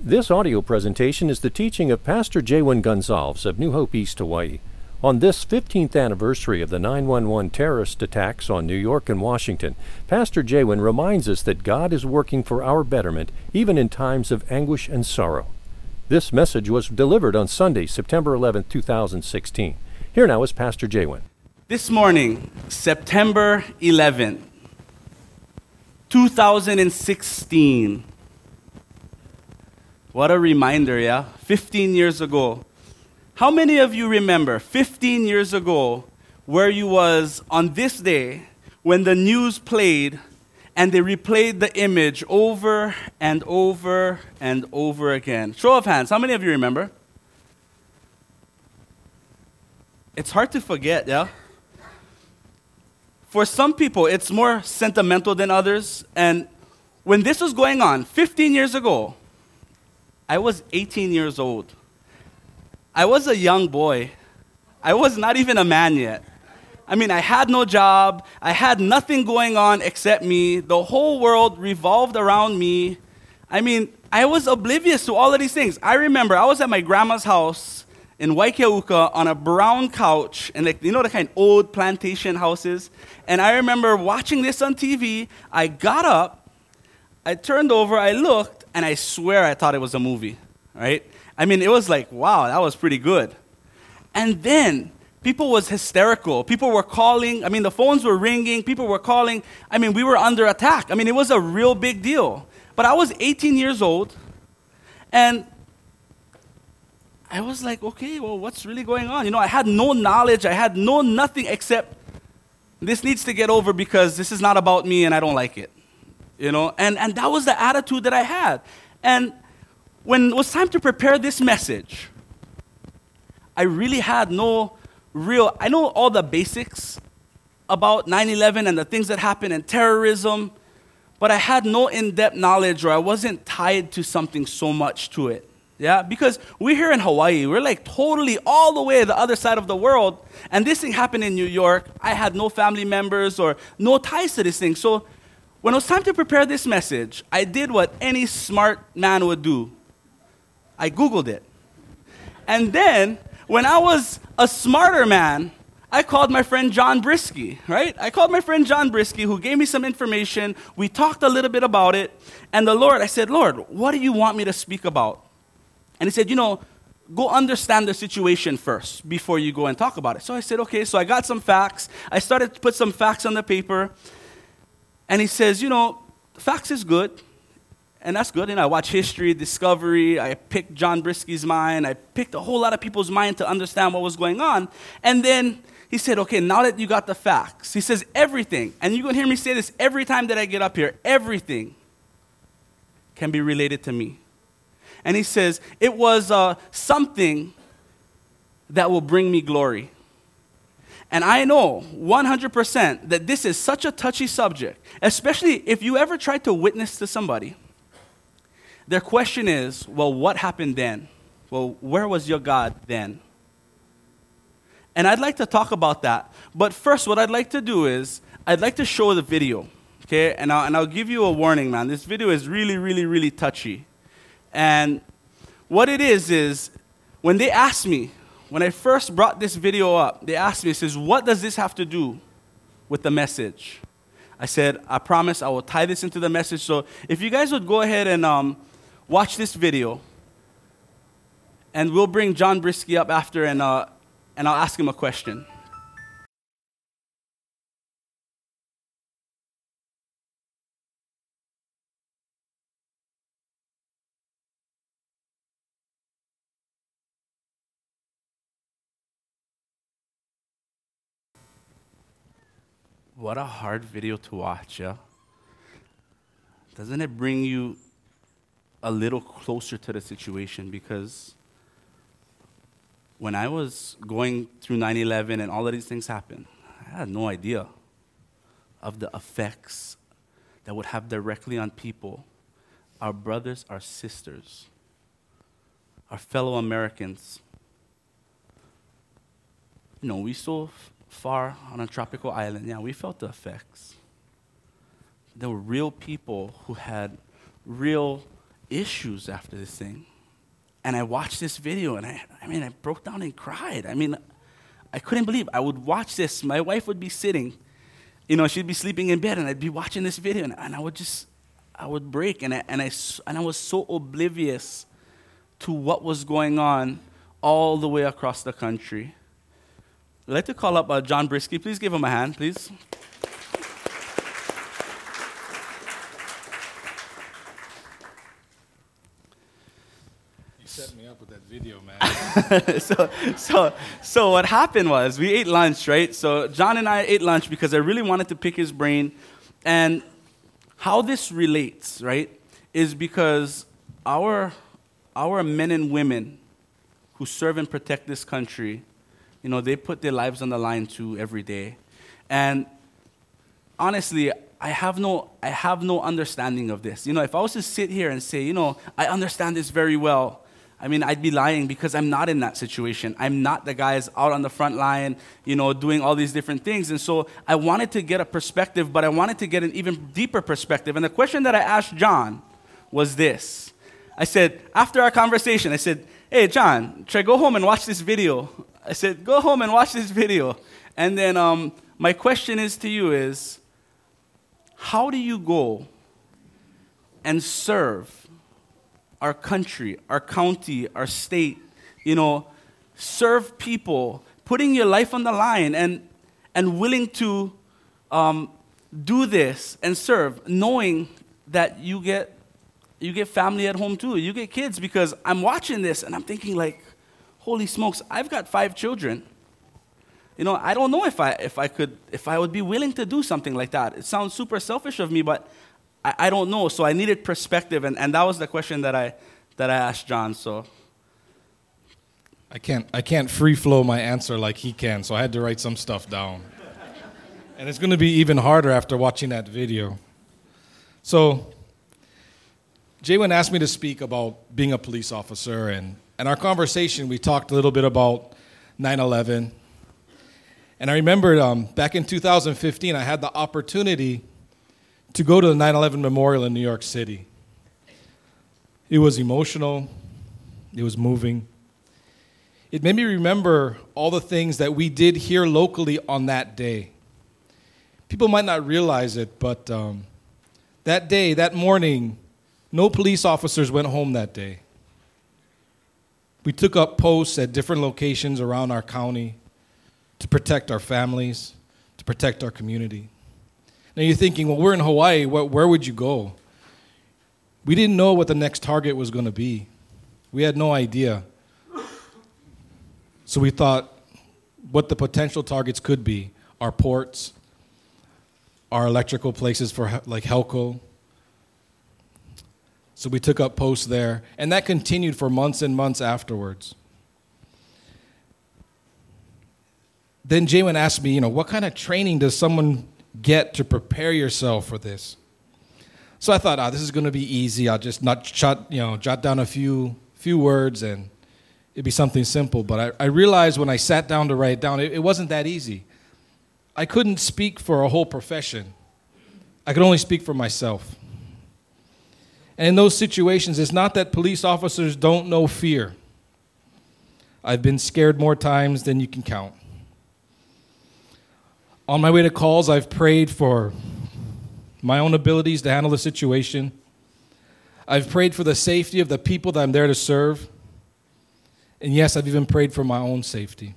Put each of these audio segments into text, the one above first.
This audio presentation is the teaching of Pastor Jaywin Gonzalez of New Hope East, Hawaii. On this 15th anniversary of the 9/11 terrorist attacks on New York and Washington, Pastor Jaywin reminds us that God is working for our betterment even in times of anguish and sorrow. This message was delivered on Sunday, September 11, 2016. Here now is Pastor Jaywin. This morning, September 11th, 2016. What a reminder, yeah? 15 years ago. How many of you remember 15 years ago where you was on this day when the news played and they replayed the image over and over and over again? Show of hands, how many of you remember? It's hard to forget, yeah? For some people, it's more sentimental than others. And when this was going on 15 years ago, I was 18 years old. I was a young boy. I was not even a man yet. I mean, I had no job. I had nothing going on except me. The whole world revolved around me. I mean, I was oblivious to all of these things. I remember I was at my grandma's house in Waikiauka on a brown couch, and you know the kind of old plantation houses? And I remember watching this on TV. I got up, I turned over, I looked, and I swear I thought it was a movie, right? I mean, it was like, wow, that was pretty good. And then people was hysterical. People were calling. I mean, the phones were ringing. People were calling. I mean, we were under attack. I mean, it was a real big deal. But I was 18 years old, and I was like, okay, well, what's really going on? You know, I had no knowledge. I had no nothing except this needs to get over because this is not about me and I don't like it. You know, and that was the attitude that I had. And when it was time to prepare this message, I really had I know all the basics about 9/11 and the things that happened and terrorism, but I had no in-depth knowledge, or I wasn't tied to something so much to it. Yeah, because we're here in Hawaii. We're like totally all the way the other side of the world. And this thing happened in New York. I had no family members or no ties to this thing. So when it was time to prepare this message, I did what any smart man would do. I Googled it. And then, when I was a smarter man, I called my friend John Brisky, right? I called my friend John Brisky, who gave me some information. We talked a little bit about it. And I said, Lord, what do you want me to speak about? And he said, go understand the situation first before you go and talk about it. So I said, okay. So I got some facts. I started to put some facts on the paper. And he says, facts is good, and that's good. And I watch History, Discovery. I picked John Brisky's mind. I picked a whole lot of people's mind to understand what was going on. And then he said, okay, now that you got the facts, he says everything, and you're going to hear me say this every time that I get up here, everything can be related to me. And he says, it was something that will bring me glory. And I know 100% that this is such a touchy subject, especially if you ever tried to witness to somebody. Their question is, well, what happened then? Well, where was your God then? And I'd like to talk about that. But first, what I'd like to do is, I'd like to show the video, okay? And I'll give you a warning, man. This video is really, really, really touchy. And what it is when they asked me, when I first brought this video up, they asked me, what does this have to do with the message? I said, I promise I will tie this into the message. So if you guys would go ahead and watch this video, and we'll bring John Brisky up after, and I'll ask him a question. What a hard video to watch, yeah? Doesn't it bring you a little closer to the situation? Because when I was going through 9/11 and all of these things happened, I had no idea of the effects that would have directly on people, our brothers, our sisters, our fellow Americans. We so far on a tropical island, we felt the effects. There were real people who had real issues after this thing. And I watched this video, and I broke down and cried. I couldn't believe. I would watch this. My wife would be sitting, she'd be sleeping in bed, and I'd be watching this video, and I would break, and I was so oblivious to what was going on all the way across the country. I'd like to call up John Brisky. Please give him a hand, please. Set me up with that video, man. So what happened was we ate lunch, right? So John and I ate lunch because I really wanted to pick his brain. And how this relates, right, is because our men and women who serve and protect this country, they put their lives on the line too every day. And honestly, I have no understanding of this. If I was to sit here and say, I understand this very well, I'd be lying because I'm not in that situation. I'm not the guys out on the front line, doing all these different things. And so I wanted to get a perspective, but I wanted to get an even deeper perspective. And the question that I asked John was this. I said, after our conversation, I said, hey, John, should I go home and watch this video? I said, go home and watch this video. And then my question to you is, how do you go and serve our country, our county, our state, serve people, putting your life on the line and willing to do this and serve, knowing that you get family at home too, you get kids, because I'm watching this and I'm thinking like, holy smokes, I've got 5 children. I don't know if I would be willing to do something like that. It sounds super selfish of me, but I don't know. So I needed perspective, and that was the question that I asked John. So I can't free flow my answer like he can, so I had to write some stuff down. And it's going to be even harder after watching that video. So Jaywin asked me to speak about being a police officer, and our conversation, we talked a little bit about 9/11. And I remember back in 2015, I had the opportunity to go to the 9/11 Memorial in New York City. It was emotional. It was moving. It made me remember all the things that we did here locally on that day. People might not realize it, but that day, that morning, no police officers went home that day. We took up posts at different locations around our county to protect our families, to protect our community. Now you're thinking, well, we're in Hawaii, where would you go? We didn't know what the next target was going to be. We had no idea. So we thought what the potential targets could be: our ports, our electrical places for like Helco. So we took up posts there, and that continued for months and months afterwards. Then Jaywin asked me, what kind of training does someone get to prepare yourself for this? So I thought, this is going to be easy. I'll just jot down a few words, and it'd be something simple. But I realized when I sat down to write it down, it wasn't that easy. I couldn't speak for a whole profession. I could only speak for myself. And in those situations, it's not that police officers don't know fear. I've been scared more times than you can count. On my way to calls, I've prayed for my own abilities to handle the situation. I've prayed for the safety of the people that I'm there to serve. And yes, I've even prayed for my own safety.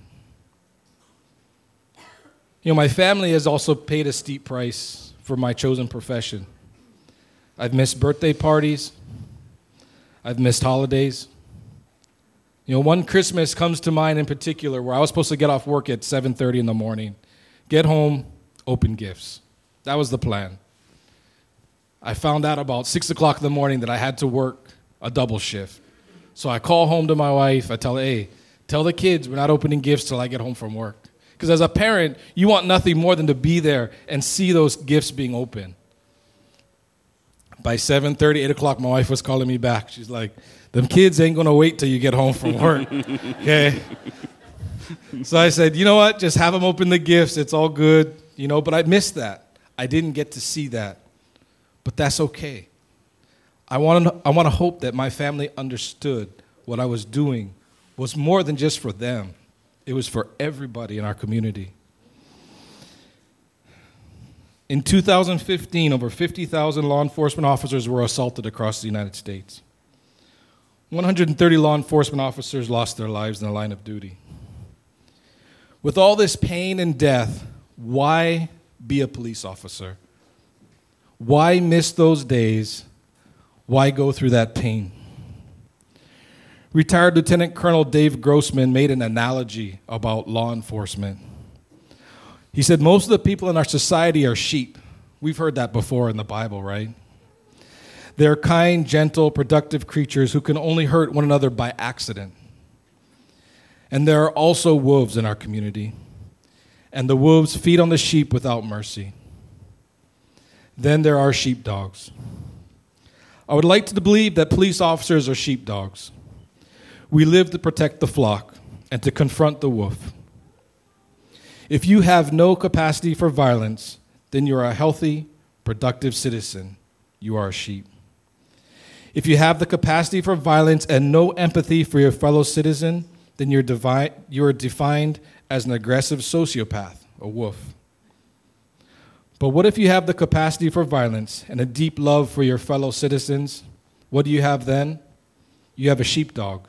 My family has also paid a steep price for my chosen profession. I've missed birthday parties. I've missed holidays. One Christmas comes to mind in particular where I was supposed to get off work at 7:30 in the morning, get home, open gifts. That was the plan. I found out about 6 o'clock in the morning that I had to work a double shift. So I call home to my wife. I tell her, hey, tell the kids we're not opening gifts till I get home from work. Because as a parent, you want nothing more than to be there and see those gifts being opened. By 7:30, 8 o'clock, my wife was calling me back. She's like, them kids ain't going to wait till you get home from work. Okay? So I said, you know what? Just have them open the gifts. It's all good. But I missed that. I didn't get to see that. But that's okay. I want to hope that my family understood what I was doing was more than just for them. It was for everybody in our community. In 2015, over 50,000 law enforcement officers were assaulted across the United States. 130 law enforcement officers lost their lives in the line of duty. With all this pain and death, why be a police officer? Why miss those days? Why go through that pain? Retired Lieutenant Colonel Dave Grossman made an analogy about law enforcement. He said, most of the people in our society are sheep. We've heard that before in the Bible, right? They're kind, gentle, productive creatures who can only hurt one another by accident. And there are also wolves in our community. And the wolves feed on the sheep without mercy. Then there are sheepdogs. I would like to believe that police officers are sheepdogs. We live to protect the flock and to confront the wolf. If you have no capacity for violence, then you are a healthy, productive citizen. You are a sheep. If you have the capacity for violence and no empathy for your fellow citizen, then you are defined as an aggressive sociopath, a wolf. But what if you have the capacity for violence and a deep love for your fellow citizens? What do you have then? You have a sheepdog.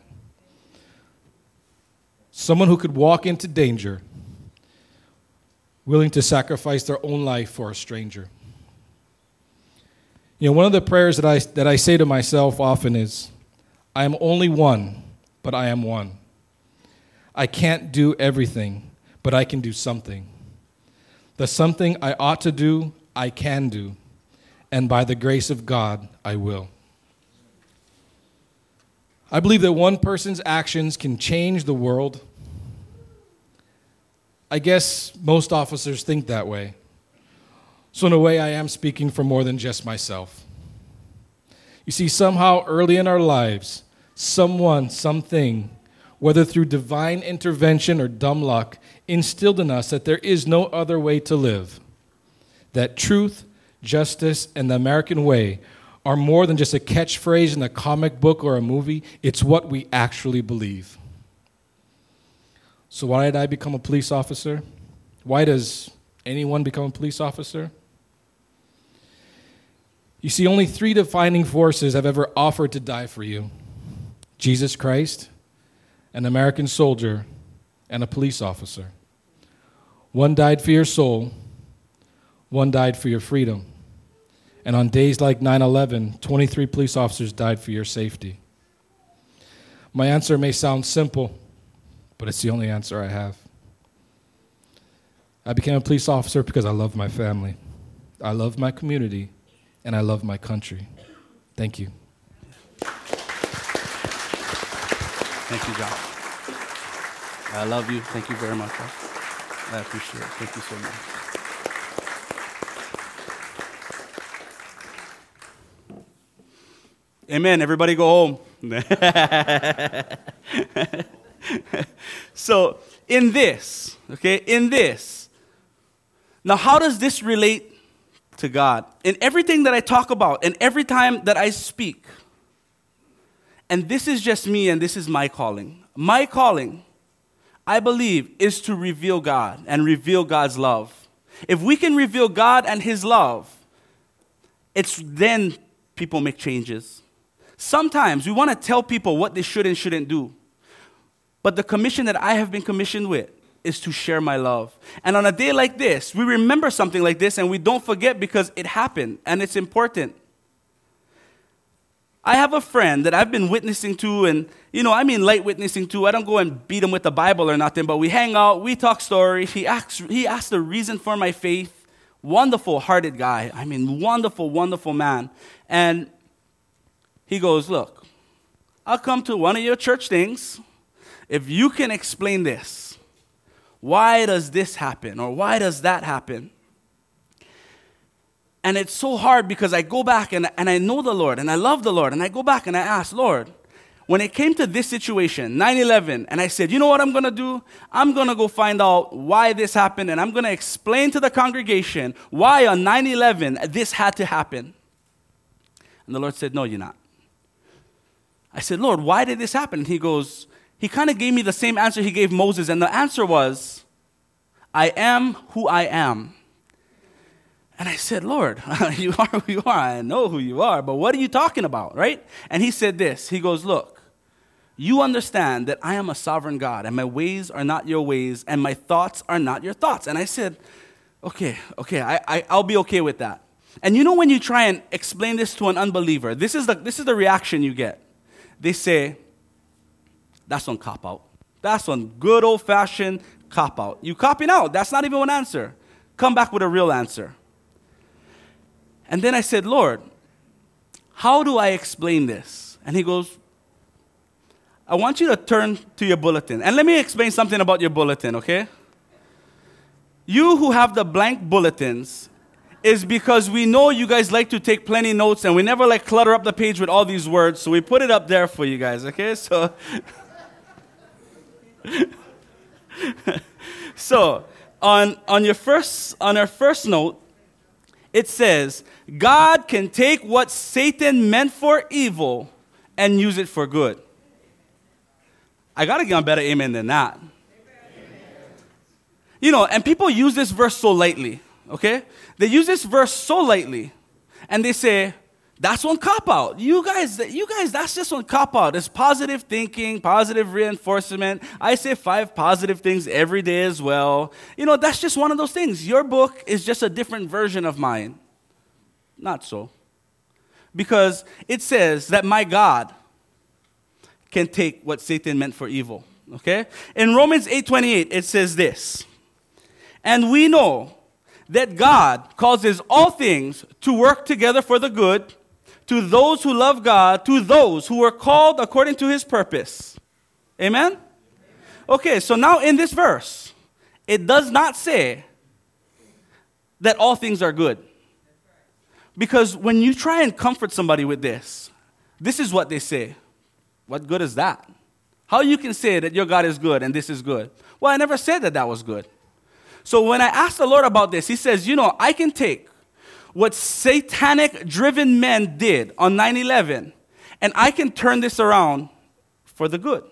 Someone who could walk into danger, willing to sacrifice their own life for a stranger. You know, one of the prayers that I say to myself often is, I am only one, but I am one. I can't do everything, but I can do something. The something I ought to do, I can do, and by the grace of God, I will. I believe that one person's actions can change the world. I guess most officers think that way. So in a way, I am speaking for more than just myself. You see, somehow early in our lives, someone, something, whether through divine intervention or dumb luck, instilled in us that there is no other way to live, that truth, justice, and the American way are more than just a catchphrase in a comic book or a movie. It's what we actually believe. So why did I become a police officer? Why does anyone become a police officer? You see, only 3 defining forces have ever offered to die for you: Jesus Christ, an American soldier, and a police officer. One died for your soul, one died for your freedom. And on days like 9/11, 23 police officers died for your safety. My answer may sound simple, but it's the only answer I have. I became a police officer because I love my family, I love my community, and I love my country. Thank you. Thank you, John. I love you. Thank you very much. I appreciate it. Thank you so much. Amen. Everybody go home. So, in this, now how does this relate to God? In everything that I talk about, and every time that I speak, and this is just me and this is my calling. My calling, I believe, is to reveal God and reveal God's love. If we can reveal God and His love, it's then people make changes. Sometimes we want to tell people what they should and shouldn't do. But the commission that I have been commissioned with is to share my love. And on a day like this, we remember something like this and we don't forget because it happened and it's important. I have a friend that I've been witnessing to, and light witnessing to. I don't go and beat him with the Bible or nothing, but we hang out, we talk stories. He asked the reason for my faith. Wonderful hearted guy. Wonderful, wonderful man. And he goes, look, I'll come to one of your church things. If you can explain this, why does this happen or why does that happen? And it's so hard because I go back and I know the Lord and I love the Lord. And I go back and I ask, Lord, when it came to this situation, 9/11, and I said, you know what I'm going to do? I'm going to go find out why this happened. And I'm going to explain to the congregation why on 9/11 this had to happen. And the Lord said, no, you're not. I said, Lord, why did this happen? And he kind of gave me the same answer he gave Moses. And the answer was, I am who I am. And I said, Lord, you are who you are. I know who you are, but what are you talking about, right? And he said this. He goes, look, you understand that I am a sovereign God, and my ways are not your ways, and my thoughts are not your thoughts. And I said, okay, I'll be okay with that. And you know when you try and explain this to an unbeliever, this is the reaction you get. They say, that's one cop-out. That's one good old-fashioned cop-out. You copping out. That's not even one answer. Come back with a real answer. And then I said, Lord, how do I explain this? And he goes, I want you to turn to your bulletin. And let me explain something about your bulletin, okay? You who have the blank bulletins is because we know you guys like to take plenty notes and we never like clutter up the page with all these words, so we put it up there for you guys, okay? So on our first note, it says, God can take what Satan meant for evil and use it for good. I got to get a better amen than that. You know, and people use this verse so lightly, okay? They use this verse so lightly, and they say, that's one cop-out. You guys, that's just one cop-out. It's positive thinking, positive reinforcement. I say 5 positive things every day as well. You know, that's just one of those things. Your book is just a different version of mine. Not so. Because it says that my God can take what Satan meant for evil, okay? In Romans 8:28, it says this, and we know that God causes all things to work together for the good to those who love God, to those who are called according to his purpose. Amen? Okay, so now in this verse, it does not say that all things are good. Because when you try and comfort somebody with this is what they say. What good is that? How you can say that your God is good and this is good? Well, I never said that was good. So when I asked the Lord about this, he says, you know, I can take what satanic-driven men did on 9/11, and I can turn this around for the good.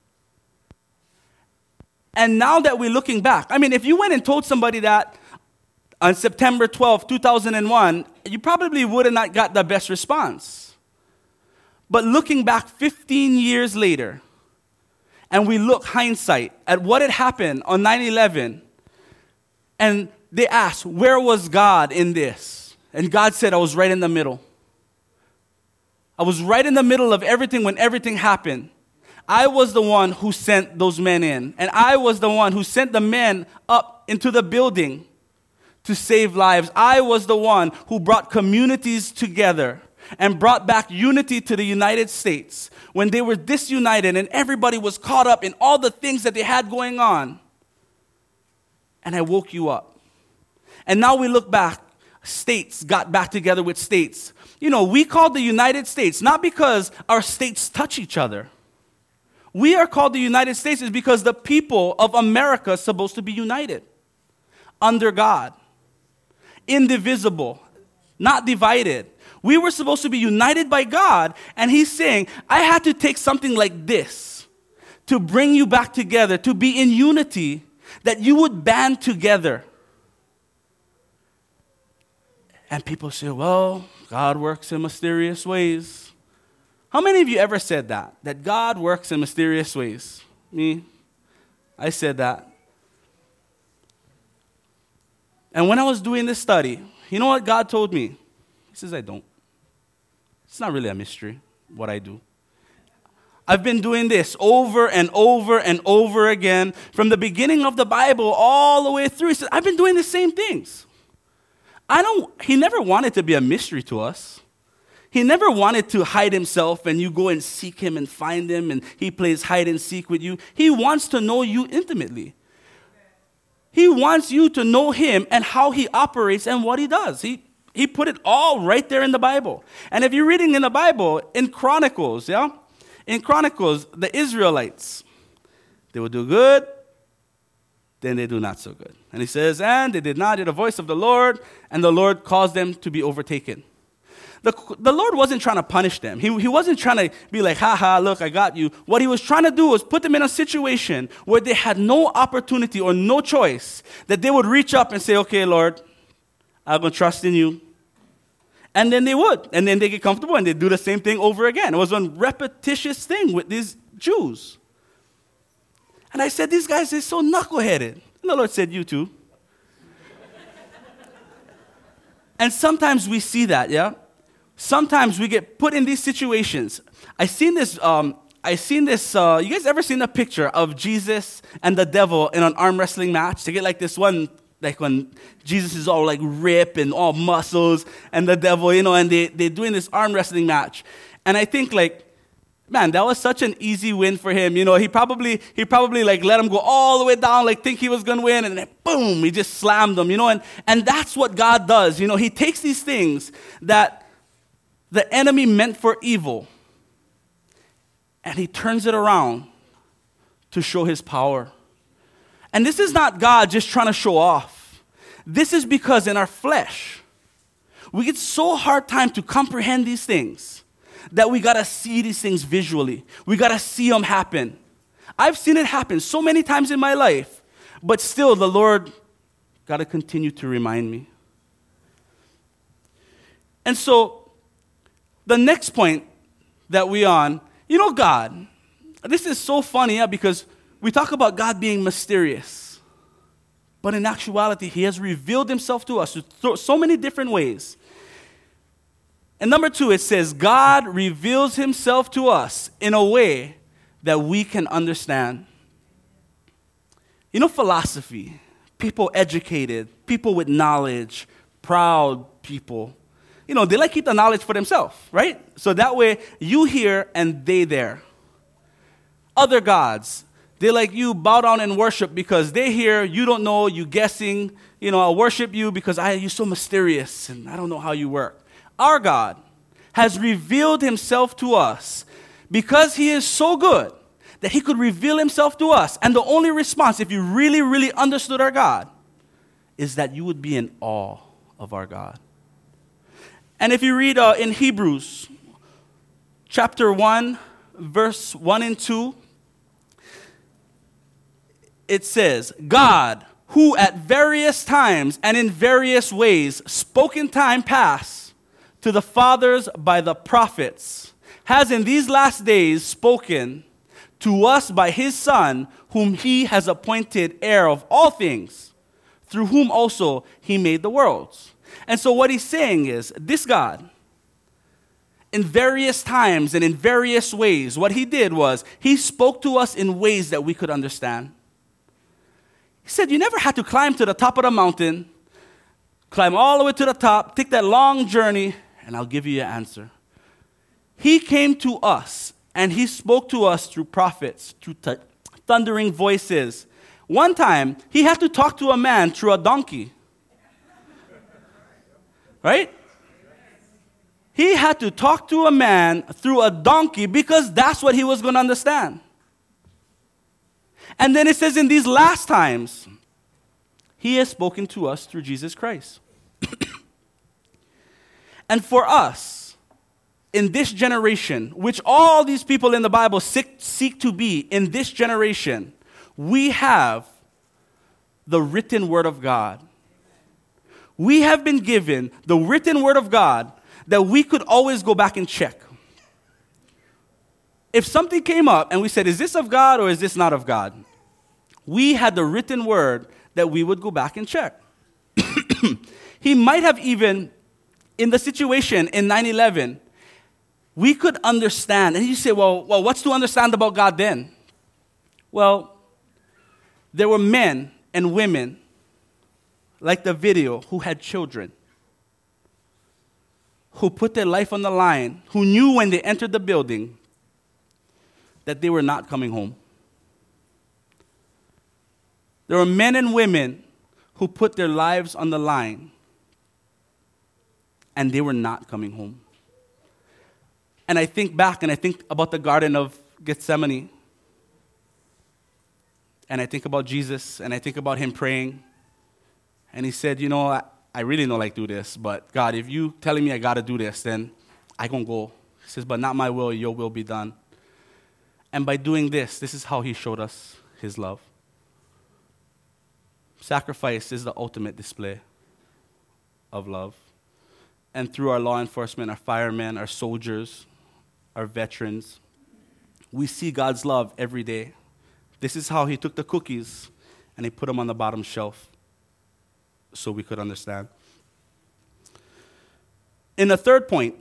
And now that we're looking back, I mean, if you went and told somebody that on September 12, 2001, you probably would have not got the best response. But looking back 15 years later, and we look hindsight at what had happened on 9/11, and they asked, where was God in this? And God said, I was right in the middle. I was right in the middle of everything when everything happened. I was the one who sent those men in. And I was the one who sent the men up into the building to save lives. I was the one who brought communities together and brought back unity to the United States when they were disunited and everybody was caught up in all the things that they had going on. And I woke you up. And now we look back. States got back together with states. You know, we called the United States not because our states touch each other. We are called the United States is because the people of America are supposed to be united under God, indivisible, not divided. We were supposed to be united by God, and he's saying, I had to take something like this to bring you back together, to be in unity, that you would band together. And people say, well, God works in mysterious ways. How many of you ever said that? That God works in mysterious ways? Me? I said that. And when I was doing this study, you know what God told me? He says, I don't. It's not really a mystery, what I do. I've been doing this over and over and over again from the beginning of the Bible all the way through. He says, I've been doing the same things. He never wanted to be a mystery to us. He never wanted to hide himself and you go and seek him and find him and he plays hide and seek with you. He wants to know you intimately. He wants you to know him and how he operates and what he does. He put it all right there in the Bible. And if you're reading in the Bible, in Chronicles, the Israelites, they would do good, then they do not so good. And he says, and they did not hear the voice of the Lord, and the Lord caused them to be overtaken. The Lord wasn't trying to punish them. He wasn't trying to be like, ha ha, look, I got you. What he was trying to do was put them in a situation where they had no opportunity or no choice, that they would reach up and say, okay, Lord, I'm going to trust in you. And then they would. And then they get comfortable and they do the same thing over again. It was a repetitious thing with these Jews. And I said, these guys are so knuckleheaded. And the Lord said, you too. And sometimes we see that, yeah? Sometimes we get put in these situations. I seen this, you guys ever seen a picture of Jesus and the devil in an arm wrestling match? They get like this one, like when Jesus is all like ripped and all muscles, and the devil, and they're doing this arm wrestling match. And I think like, man, that was such an easy win for him. He probably like let him go all the way down, like think he was going to win, and then boom, he just slammed him, and that's what God does. He takes these things that the enemy meant for evil, and he turns it around to show his power. And this is not God just trying to show off. This is because in our flesh, we get so hard time to comprehend these things that we got to see these things visually. We got to see them happen. I've seen it happen so many times in my life, but still the Lord got to continue to remind me. And so the next point that we on, God, this is so funny, because we talk about God being mysterious, but in actuality, he has revealed himself to us through so many different ways. And number 2, it says, God reveals himself to us in a way that we can understand. Philosophy, people educated, people with knowledge, proud people, they like keep the knowledge for themselves, right? So that way, you here and they there. Other gods, they like you bow down and worship because they here, you don't know, you guessing, I'll worship you because you're so mysterious and I don't know how you work. Our God has revealed himself to us because he is so good that he could reveal himself to us. And the only response, if you really, really understood our God, is that you would be in awe of our God. And if you read in Hebrews chapter 1, verse 1 and 2, it says, God, who at various times and in various ways spoke in time past to the fathers by the prophets, has in these last days spoken to us by his Son, whom he has appointed heir of all things, through whom also he made the worlds. And so what he's saying is, this God, in various times and in various ways, what he did was, he spoke to us in ways that we could understand. He said, you never had to climb to the top of the mountain, climb all the way to the top, take that long journey, and I'll give you your answer. He came to us, and he spoke to us through prophets, through thundering voices. One time, he had to talk to a man through a donkey. Right? He had to talk to a man through a donkey because that's what he was going to understand. And then it says in these last times, he has spoken to us through Jesus Christ. And for us, in this generation, which all these people in the Bible seek to be, in this generation, we have the written word of God. We have been given the written word of God that we could always go back and check. If something came up and we said, is this of God or is this not of God? We had the written word that we would go back and check. He might have even, in the situation in 9/11, we could understand. And you say, well, what's to understand about God then? Well, there were men and women, like the video, who had children, who put their life on the line, who knew when they entered the building that they were not coming home. There were men and women who put their lives on the line, and they were not coming home. And I think back, and I think about the Garden of Gethsemane, and I think about Jesus, and I think about him praying, and he said, I really don't like do this, but God, if you telling me I got to do this, then I gonna go. He says, but not my will, your will be done. And by doing this is how he showed us his love. Sacrifice is the ultimate display of love. And through our law enforcement, our firemen, our soldiers, our veterans, we see God's love every day. This is how he took the cookies and he put them on the bottom shelf so we could understand. In the third point,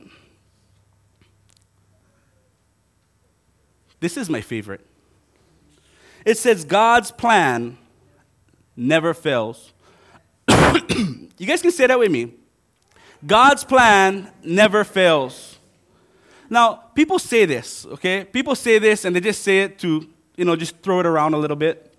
this is my favorite. It says God's plan never fails. You guys can say that with me. God's plan never fails. Now, people say this, okay? People say this and they just say it to, just throw it around a little bit.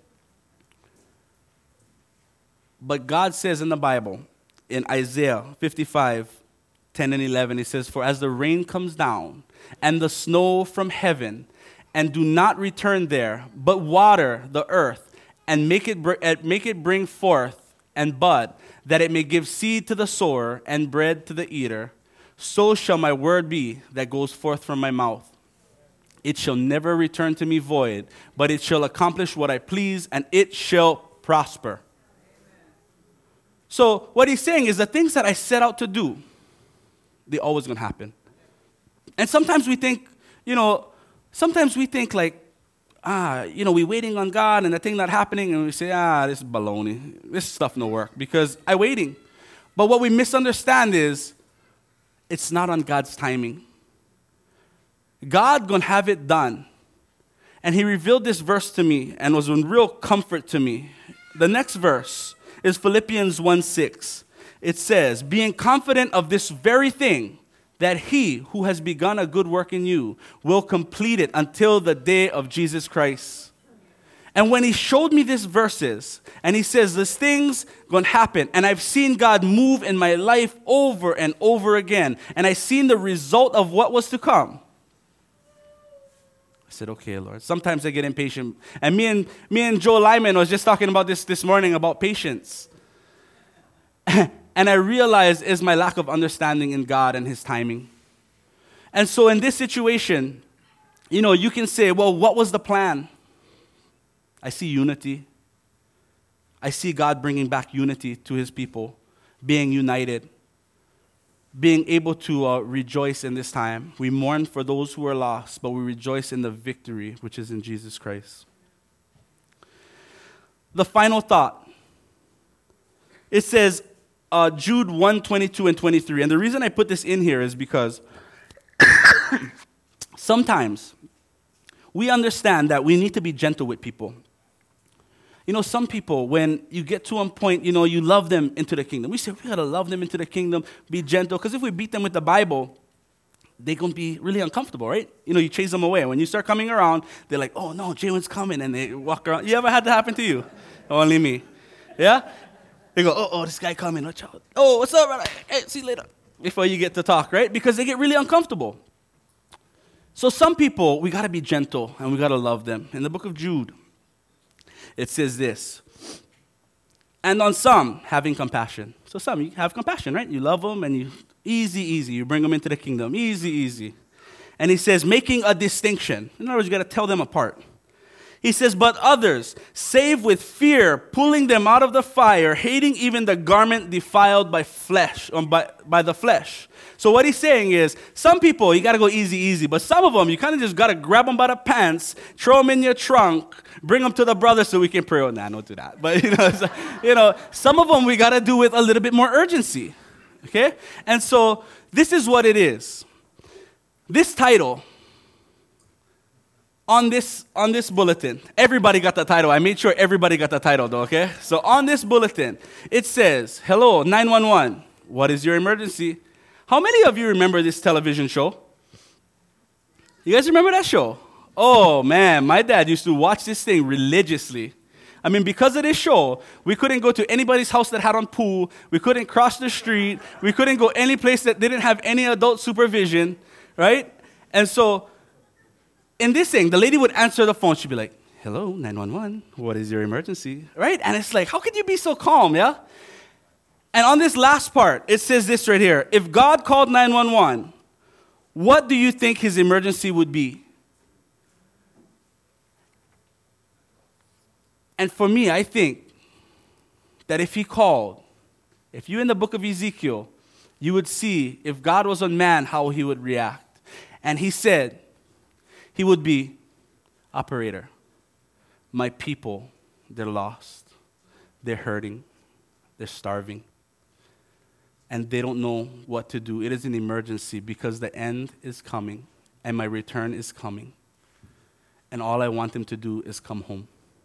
But God says in the Bible, in Isaiah 55:10 and 11, he says, for as the rain comes down and the snow from heaven, and do not return there, but water the earth, and make it bring forth and bud, that it may give seed to the sower and bread to the eater, so shall my word be that goes forth from my mouth. It shall never return to me void, but it shall accomplish what I please, and it shall prosper. So what he's saying is the things that I set out to do, they're always going to happen. And sometimes we think, like, we're waiting on God and the thing not happening, and we say, this is baloney. This stuff no work because I'm waiting. But what we misunderstand is it's not on God's timing. God gonna have it done. And he revealed this verse to me and was in real comfort to me. The next verse is Philippians 1:6. It says, being confident of this very thing, that he who has begun a good work in you will complete it until the day of Jesus Christ. And when he showed me these verses, and he says, this thing's going to happen, and I've seen God move in my life over and over again, and I've seen the result of what was to come. I said, okay, Lord. Sometimes I get impatient. And me and Joe Lyman was just talking about this morning about patience. And I realized is my lack of understanding in God and his timing. And so in this situation, you can say, well, what was the plan? I see unity. I see God bringing back unity to his people, being united, being able to rejoice in this time. We mourn for those who are lost, but we rejoice in the victory, which is in Jesus Christ. The final thought. It says, Jude 1:22 and 23. And the reason I put this in here is because sometimes we understand that we need to be gentle with people. Some people, when you get to a point, you love them into the kingdom. We say, we got to love them into the kingdom, be gentle. Because if we beat them with the Bible, they're going to be really uncomfortable, right? You chase them away. When you start coming around, they're like, oh, no, Jaywin's coming. And they walk around. You ever had that happen to you? Only me. Yeah? They go, oh, this guy coming. Watch out. Oh, what's up, brother? Hey, see you later. Before you get to talk, right? Because they get really uncomfortable. So some people, we got to be gentle and we got to love them. In the book of Jude, it says this. And on some, having compassion. So some, you have compassion, right? You love them and you, easy. You bring them into the kingdom. Easy. And he says, making a distinction. In other words, you got to tell them apart. He says, but others, save with fear, pulling them out of the fire, hating even the garment defiled by flesh, by the flesh. So what he's saying is, some people, you got to go easy. But some of them, you kind of just got to grab them by the pants, throw them in your trunk, bring them to the brother so we can pray. Oh, nah, don't do that. But, some of them we got to do with a little bit more urgency. Okay? And so this is what it is. This title, on this bulletin, everybody got the title. I made sure everybody got the title though, okay? So on this bulletin, it says, hello, 911, what is your emergency? How many of you remember this television show? You guys remember that show? Oh man, my dad used to watch this thing religiously. I mean, because of this show, we couldn't go to anybody's house that had a pool. We couldn't cross the street. We couldn't go any place that didn't have any adult supervision, right? And so in this thing, the lady would answer the phone. She'd be like, hello, 911, what is your emergency? Right? And it's like, how could you be so calm, yeah? And on this last part, it says this right here. If God called 911, what do you think his emergency would be? And for me, I think that if he called, if you're in the book of Ezekiel, you would see if God was on man, how he would react. And he said, he would be, operator, my people, they're lost. They're hurting. They're starving. And they don't know what to do. It is an emergency because the end is coming and my return is coming. And all I want them to do is come home.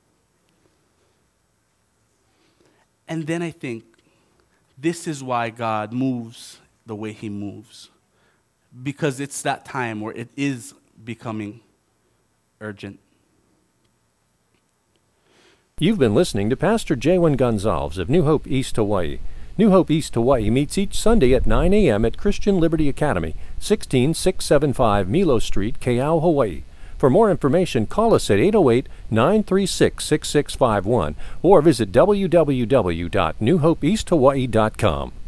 And then I think this is why God moves the way he moves. Because it's that time where it is becoming urgent. You've been listening to Pastor Jaywin Gonzalez of New Hope East Hawaii. New Hope East Hawaii meets each Sunday at 9 a.m. at Christian Liberty Academy, 16675 Milo Street, Keau, Hawaii. For more information, call us at 808-936-6651 or visit www.newhopeeasthawaii.com.